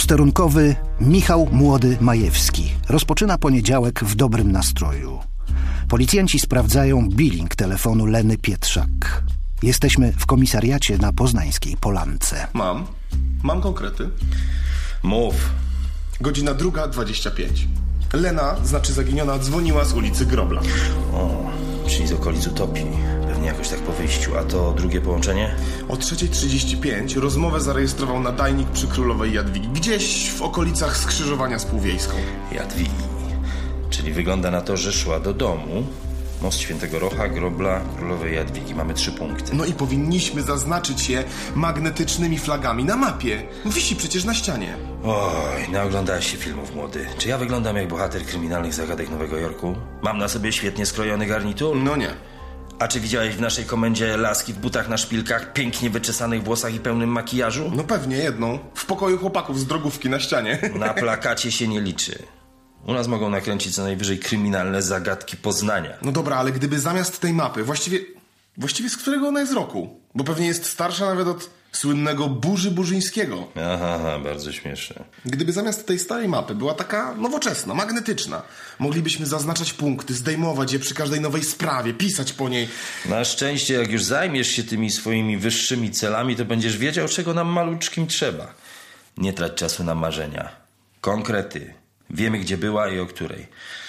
Posterunkowy Michał Młody-Majewski rozpoczyna poniedziałek w dobrym nastroju. Policjanci sprawdzają billing telefonu Leny Pietrzak. Jesteśmy w komisariacie na poznańskiej Polance. Mam konkrety. Mów. Godzina 2:25. Lena, znaczy zaginiona, dzwoniła z ulicy Grobla. O, czyli z okolic Utopii. Pewnie jakoś tak po wyjściu. A to drugie połączenie? O 3:35 rozmowę zarejestrował nadajnik przy Królowej Jadwigi. Gdzieś w okolicach skrzyżowania z Półwiejską. Jadwigi. Czyli wygląda na to, że szła do domu. Most Świętego Rocha, Grobla, Królowej Jadwigi. Mamy 3 punkty. No i powinniśmy zaznaczyć je magnetycznymi flagami na mapie. Wisi przecież na ścianie. Oj, naoglądałeś się filmów, młody. Czy ja wyglądam jak bohater kryminalnych zagadek Nowego Jorku? Mam na sobie świetnie skrojony garnitur? No nie. A czy widziałeś w naszej komendzie laski w butach na szpilkach, pięknie wyczesanych włosach i pełnym makijażu? No pewnie jedną. W pokoju chłopaków z drogówki na ścianie. Na plakacie się nie liczy. U nas mogą nakręcić co najwyżej kryminalne zagadki Poznania. No dobra, ale gdyby zamiast tej mapy, właściwie z którego ona jest roku? Bo pewnie jest starsza nawet od słynnego Burzy Burzyńskiego. Aha, bardzo śmieszne. Gdyby zamiast tej starej mapy była taka nowoczesna, magnetyczna, moglibyśmy zaznaczać punkty, zdejmować je przy każdej nowej sprawie, pisać po niej. Na szczęście, jak już zajmiesz się tymi swoimi wyższymi celami, to będziesz wiedział, czego nam maluczkim trzeba. Nie trać czasu na marzenia. Konkrety. Wiemy, gdzie była i o której.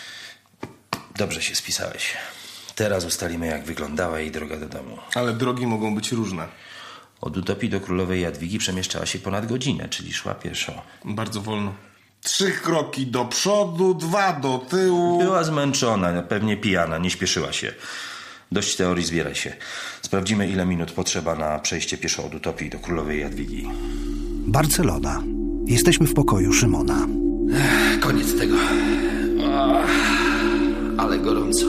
Dobrze się spisałeś. Teraz ustalimy, jak wyglądała jej droga do domu. Ale drogi mogą być różne. Od Utopii do Królowej Jadwigi przemieszczała się ponad godzinę, czyli szła pieszo. Bardzo wolno. 3 kroki do przodu, 2 do tyłu. Była zmęczona, pewnie pijana, nie śpieszyła się. Dość teorii, zbieraj się. Sprawdzimy, ile minut potrzeba na przejście pieszo od Utopii do Królowej Jadwigi. Barcelona. Jesteśmy w pokoju Szymona. Koniec tego. Ale gorąco.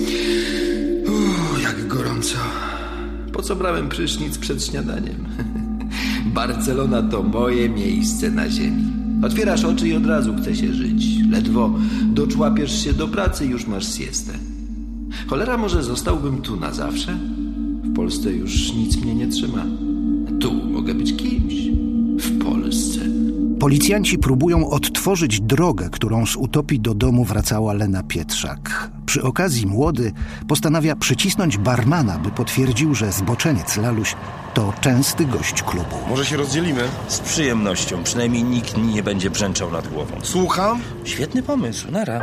Jak gorąco. Po co brałem prysznic przed śniadaniem? Barcelona to moje miejsce na ziemi. Otwierasz oczy i od razu chce się żyć. Ledwo doczłapiesz się do pracy i już masz siestę. Cholera, może zostałbym tu na zawsze? W Polsce już nic mnie nie trzyma. Tu mogę być kimś. W Polsce. Policjanci próbują odtworzyć drogę, którą z Utopii do domu wracała Lena Pietrzak. Przy okazji Młody postanawia przycisnąć barmana, by potwierdził, że zboczeniec Laluś to częsty gość klubu. Może się rozdzielimy? Z przyjemnością. Przynajmniej nikt nie będzie brzęczał nad głową. Słucham? Świetny pomysł. Nara.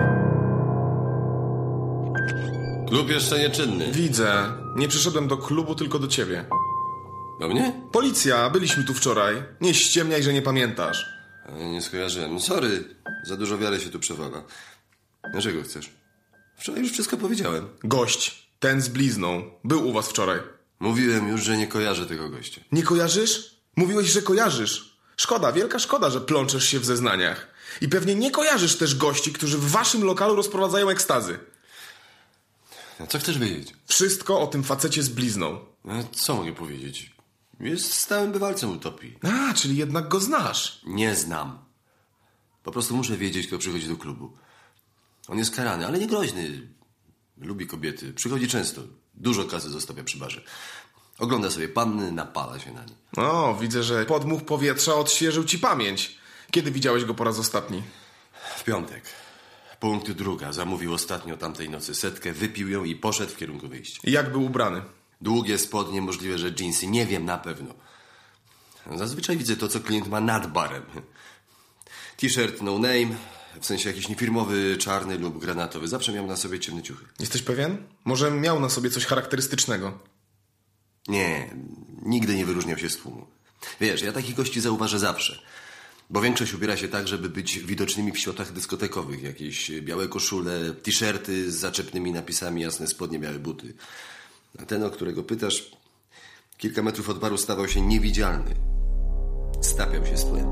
Klub jeszcze nieczynny. Widzę. Nie przyszedłem do klubu, tylko do ciebie. Do mnie? Policja, byliśmy tu wczoraj. Nie ściemniaj, że nie pamiętasz. Nie skojarzyłem. Sorry, za dużo wiary się tu przewala. Czego chcesz? Wczoraj już wszystko powiedziałem. Gość, ten z blizną, był u was wczoraj. Mówiłem już, że nie kojarzę tego gościa. Nie kojarzysz? Mówiłeś, że kojarzysz. Szkoda, wielka szkoda, że plączesz się w zeznaniach. I pewnie nie kojarzysz też gości, którzy w waszym lokalu rozprowadzają ekstazy. A co chcesz wiedzieć? Wszystko o tym facecie z blizną. Co mogę powiedzieć? Jest stałym bywalcem Utopii. A, czyli jednak go znasz. Nie znam. Po prostu muszę wiedzieć, kto przychodzi do klubu. On jest karany, ale nie groźny. Lubi kobiety. Przychodzi często. Dużo kasy zostawia przy barze. Ogląda sobie panny, napala się na nie. O, widzę, że podmuch powietrza odświeżył ci pamięć. Kiedy widziałeś go po raz ostatni? W piątek. Punkt 2. Zamówił ostatnio tamtej nocy 100, wypił ją i poszedł w kierunku wyjścia. Jak był ubrany? Długie spodnie, możliwe, że dżinsy. Nie wiem na pewno. Zazwyczaj widzę to, co klient ma nad barem. T-shirt no name, w sensie jakiś niefirmowy, czarny lub granatowy. Zawsze miał na sobie ciemne ciuchy. Jesteś pewien? Może miał na sobie coś charakterystycznego? Nie, nigdy nie wyróżniał się z tłumu. Wiesz, ja takich gości zauważę zawsze. Bo większość ubiera się tak, żeby być widocznymi w światłach dyskotekowych. Jakieś białe koszule, t-shirty z zaczepnymi napisami, jasne spodnie, białe buty. A ten, o którego pytasz, kilka metrów od baru stawał się niewidzialny. Stapiał się z tłem.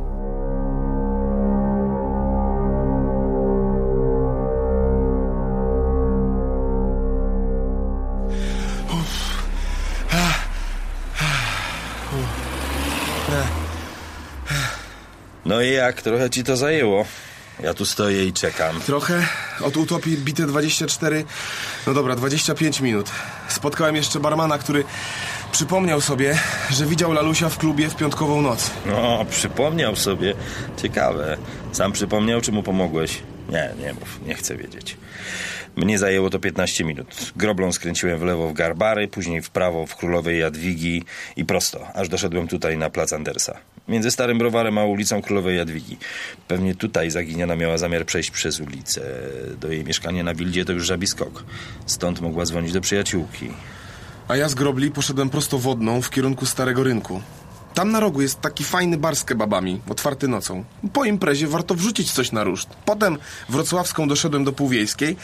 No i jak? Trochę ci to zajęło. Ja tu stoję i czekam. Trochę. Od utopii bite 24... No dobra, 25 minut. Spotkałem jeszcze barmana, który przypomniał sobie, że widział Lalusia w klubie w piątkową noc. No, przypomniał sobie. Ciekawe. Sam przypomniał, czy mu pomogłeś? Nie mów, nie chcę wiedzieć. Mnie zajęło to 15 minut. Groblą skręciłem w lewo w Garbary, później w prawo w Królowej Jadwigi i prosto, aż doszedłem tutaj na plac Andersa. Między Starym Browarem a ulicą Królowej Jadwigi. Pewnie tutaj zaginiona miała zamiar przejść przez ulicę. Do jej mieszkania na Wildzie to już żabi skok. Stąd mogła dzwonić do przyjaciółki. A ja z grobli poszedłem prosto wodną w kierunku Starego Rynku. Tam na rogu jest taki fajny bar z kebabami, otwarty nocą. Po imprezie warto wrzucić coś na ruszt. Potem wrocławską doszedłem do Półwiejskiej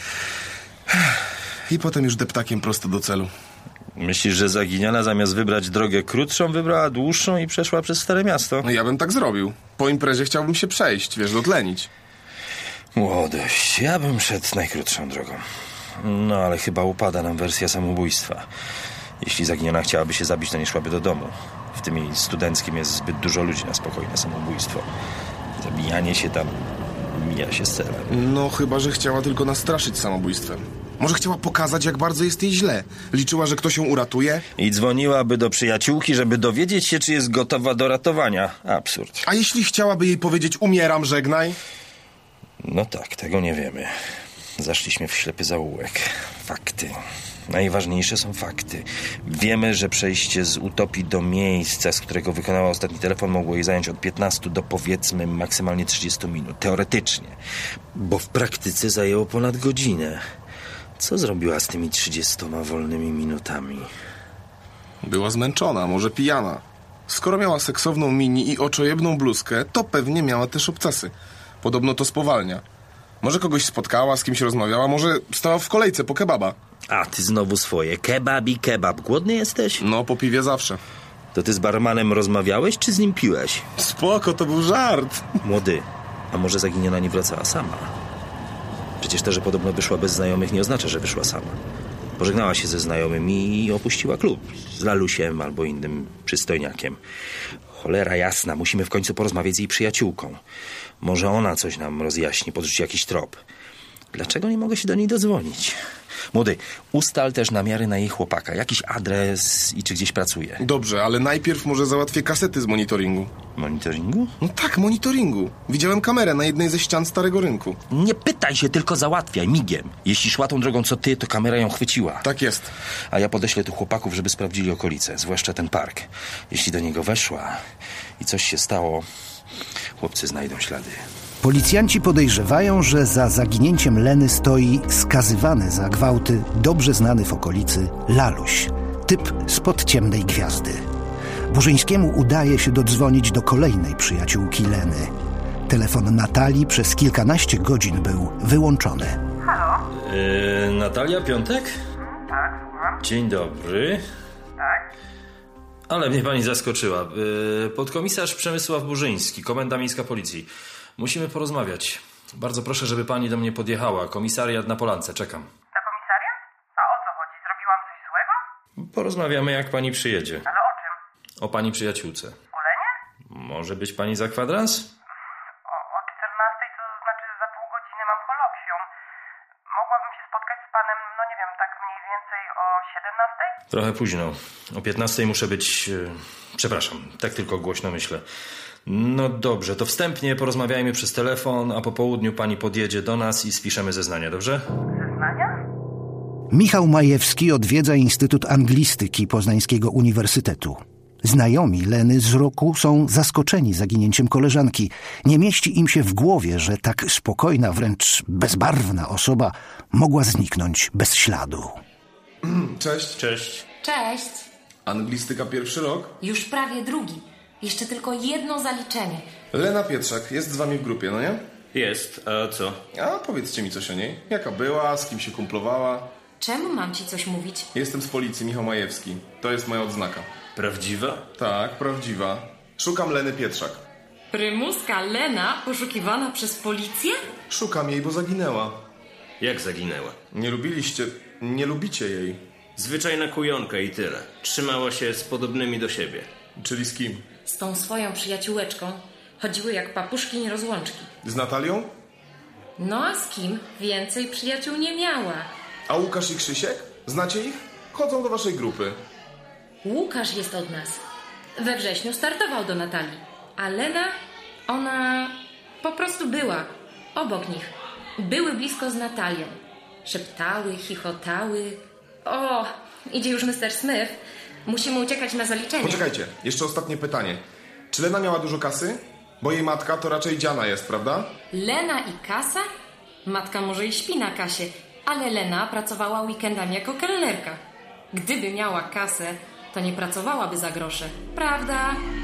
i potem już deptakiem prosto do celu. Myślisz, że zaginiona zamiast wybrać drogę krótszą, wybrała dłuższą i przeszła przez Stare Miasto? No ja bym tak zrobił. Po imprezie chciałbym się przejść, dotlenić. Młodość, ja bym szedł najkrótszą drogą. No ale chyba upada nam wersja samobójstwa. Jeśli zaginiona chciałaby się zabić, to nie szłaby do domu. W tym jej studenckim jest zbyt dużo ludzi na spokojne samobójstwo. Zabijanie się tam mija się z celem. No chyba, że chciała tylko nastraszyć samobójstwem. Może chciała pokazać, jak bardzo jest jej źle. Liczyła, że ktoś ją uratuje. I dzwoniłaby do przyjaciółki, żeby dowiedzieć się, czy jest gotowa do ratowania. Absurd. A jeśli chciałaby jej powiedzieć: umieram, żegnaj? No tak, tego nie wiemy. Zaszliśmy w ślepy zaułek. Fakty. Najważniejsze są fakty. Wiemy, że przejście z utopii do miejsca, z którego wykonała ostatni telefon, mogło jej zająć od 15 do powiedzmy maksymalnie 30 minut. Teoretycznie. Bo w praktyce zajęło ponad godzinę. Co zrobiła z tymi 30 wolnymi minutami? Była zmęczona, może pijana. Skoro miała seksowną mini i oczojebną bluzkę, to pewnie miała też obcasy. Podobno to spowalnia. Może kogoś spotkała, z kimś rozmawiała, może stała w kolejce po kebaba. A ty znowu swoje. Kebab i kebab. Głodny jesteś? No, po piwie zawsze. To ty z barmanem rozmawiałeś, czy z nim piłeś? Spoko, to był żart. Młody, a może zaginiona nie wracała sama? Przecież to, że podobno wyszła bez znajomych, nie oznacza, że wyszła sama. Pożegnała się ze znajomymi i opuściła klub. Z Lalusiem albo innym przystojniakiem. Cholera jasna, musimy w końcu porozmawiać z jej przyjaciółką. Może ona coś nam rozjaśni, podrzuci jakiś trop. Dlaczego nie mogę się do niej dodzwonić? Młody, ustal też namiary na jej chłopaka. Jakiś adres i czy gdzieś pracuje. Dobrze, ale najpierw może załatwię kasety z monitoringu. Monitoringu? No tak, monitoringu. Widziałem kamerę na jednej ze ścian Starego Rynku. Nie pytaj się, tylko załatwiaj, migiem. Jeśli szła tą drogą co ty, to kamera ją chwyciła. Tak jest. A ja podeślę tu chłopaków, żeby sprawdzili okolice, zwłaszcza ten park. Jeśli do niego weszła i coś się stało, chłopcy znajdą ślady. Policjanci podejrzewają, że za zaginięciem Leny stoi skazywany za gwałty, dobrze znany w okolicy Laluś. Typ spod ciemnej gwiazdy. Burzyńskiemu udaje się dodzwonić do kolejnej przyjaciółki Leny. Telefon Natalii przez kilkanaście godzin był wyłączony. Halo? Natalia Piątek? Tak, słucham. Dzień dobry. Tak. Ale mnie pani zaskoczyła. Podkomisarz Przemysław Burzyński, Komenda Miejska Policji. Musimy porozmawiać. Bardzo proszę, żeby pani do mnie podjechała. Komisariat na Polance, czekam. Na komisariat? A o co chodzi? Zrobiłam coś złego? Porozmawiamy, jak pani przyjedzie. Ale o czym? O pani przyjaciółce. O Lenie? Może być pani za kwadrans? O 14, to znaczy za pół godziny mam kolokwium. Mogłabym się spotkać z panem, no nie wiem, tak mniej więcej o 17? Trochę późno. O 15 muszę być... Przepraszam, tak tylko głośno myślę. No dobrze, to wstępnie porozmawiajmy przez telefon, a po południu pani podjedzie do nas i spiszemy zeznania, dobrze? Zeznania? Michał Majewski odwiedza Instytut Anglistyki Poznańskiego Uniwersytetu. Znajomi Leny z roku są zaskoczeni zaginięciem koleżanki. Nie mieści im się w głowie, że tak spokojna, wręcz bezbarwna osoba mogła zniknąć bez śladu. Cześć. Cześć. Cześć. Anglistyka pierwszy rok. Już prawie drugi. Jeszcze tylko jedno zaliczenie. Lena Pietrzak jest z wami w grupie, no nie? Jest, a co? A powiedzcie mi coś o niej. Jaka była, z kim się kumplowała? Czemu mam ci coś mówić? Jestem z policji, Michał Majewski. To jest moja odznaka. Prawdziwa? Tak, prawdziwa. Szukam Leny Pietrzak. Prymuska Lena poszukiwana przez policję? Szukam jej, bo zaginęła. Jak zaginęła? Nie lubicie jej. Zwyczajna kujonka i tyle. Trzymała się z podobnymi do siebie. Czyli z kim? Z tą swoją przyjaciółeczką chodziły jak papuszki nierozłączki. Z Natalią? No a z kim więcej przyjaciół nie miała? A Łukasz i Krzysiek? Znacie ich? Chodzą do waszej grupy. Łukasz jest od nas. We wrześniu startował do Natalii. A Lena, ona po prostu była obok nich. Były blisko z Natalią. Szeptały, chichotały. O, idzie już Mr. Smith. Musimy uciekać na zaliczenie. Poczekajcie, jeszcze ostatnie pytanie. Czy Lena miała dużo kasy? Bo jej matka to raczej dziana jest, prawda? Lena i kasa? Matka może i śpi na kasie, ale Lena pracowała weekendami jako kelnerka. Gdyby miała kasę, to nie pracowałaby za grosze. Prawda?